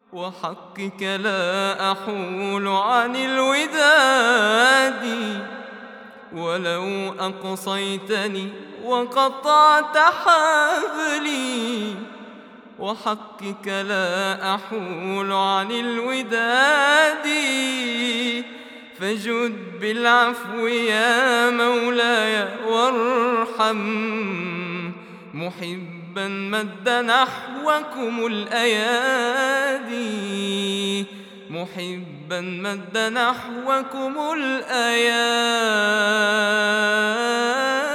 وحقك لا أحول عن الوداد، ولو أقصيتني وقطعت حبلي. وحقك لا أحول عن الوداد، فجد بالعفو يا مولاي وارحم محبا مد نحوكم الأيادي، محبا مد نحوكم الأيادي.